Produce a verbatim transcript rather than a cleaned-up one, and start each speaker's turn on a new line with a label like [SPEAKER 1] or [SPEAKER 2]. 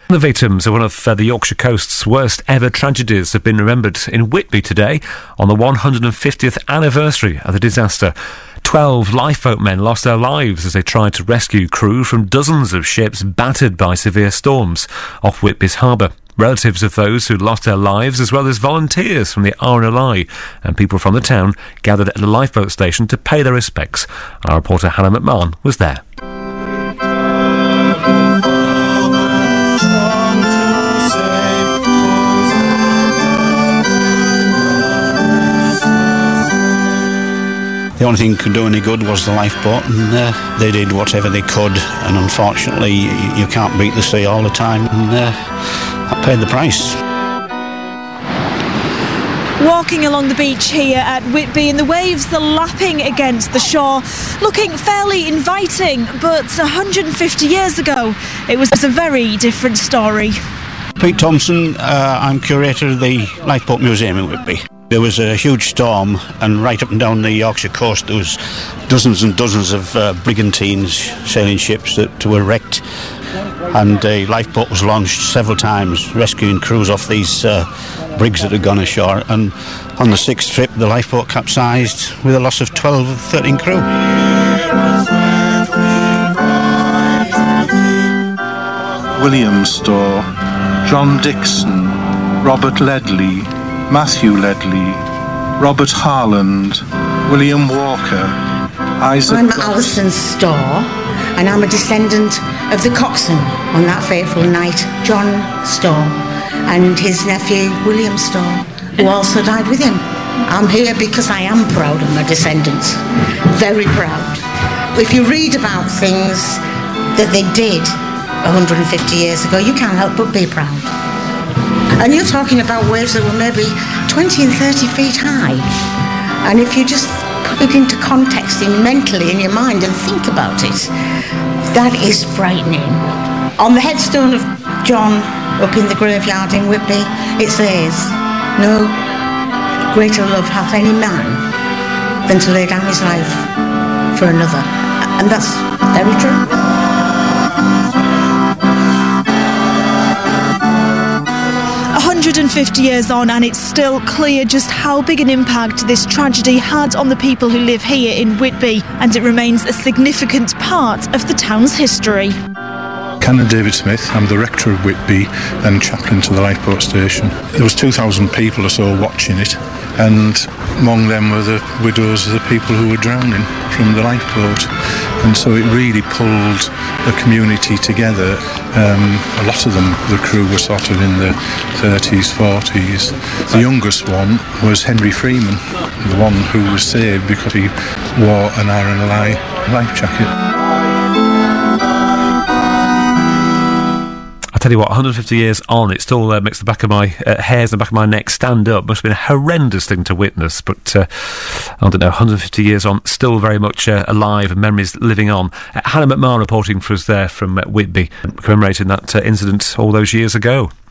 [SPEAKER 1] The victims of one of uh, the Yorkshire coast's worst ever tragedies have been remembered in Whitby today on the one hundred fiftieth anniversary of the disaster. Twelve lifeboatmen lost their lives as they tried to rescue crew from dozens of ships battered by severe storms off Whitby's harbour. Relatives of those who lost their lives, as well as volunteers from the R N L I and people from the town, gathered at the lifeboat station to pay their respects. Our reporter Hannah McMahon was there.
[SPEAKER 2] The only thing that could do any good was the lifeboat, and uh, they did whatever they could, and unfortunately you, you can't beat the sea all the time, and uh, I paid the price.
[SPEAKER 3] Walking along the beach here at Whitby, and the waves are lapping against the shore, looking fairly inviting, but one hundred fifty years ago it was a very different story.
[SPEAKER 2] Pete Thompson, uh, I'm curator of the Lifeboat Museum in Whitby. There was a huge storm, and right up and down the Yorkshire coast there was dozens and dozens of uh, brigantines, sailing ships that were wrecked, and a lifeboat was launched several times rescuing crews off these uh, brigs that had gone ashore, and on the sixth trip the lifeboat capsized with a loss of twelve or thirteen crew.
[SPEAKER 4] William Storr, John Dixon, Robert Ledley, Matthew Ledley, Robert Harland, William Walker, Isaac...
[SPEAKER 5] I'm Alison Storr, and I'm a descendant of the coxswain on that fateful night, John Storr, and his nephew, William Storr, who also died with him. I'm here because I am proud of my descendants, very proud. If you read about things that they did one hundred fifty years ago, you can't help but be proud. And you're talking about waves that were maybe twenty and thirty feet high. And if you just put it into context in mentally in your mind and think about it, that is frightening. On the headstone of John up in the graveyard in Whitby, it says, "No greater love hath any man than to lay down his life for another." And that's very true.
[SPEAKER 3] one hundred fifty years on, and it's still clear just how big an impact this tragedy had on the people who live here in Whitby, and it remains a significant part of the town's history.
[SPEAKER 6] Canon David Smith, I'm the rector of Whitby and chaplain to the lifeboat station. There was two thousand people or so watching it, and among them were the widows of the people who were drowning from the lifeboat. And so it really pulled the community together. Um, a lot of them, the crew, were sort of in the thirties, forties. The youngest one was Henry Freeman, the one who was saved because he wore an R N L I life jacket.
[SPEAKER 1] I tell you what, one hundred fifty years on, it still uh, makes the back of my uh, hairs and the back of my neck stand up. Must have been a horrendous thing to witness, but uh, I don't know, one hundred fifty years on, still very much uh, alive and memories living on. Uh, Hannah McMahon reporting for us there from uh, Whitby, commemorating that uh, incident all those years ago.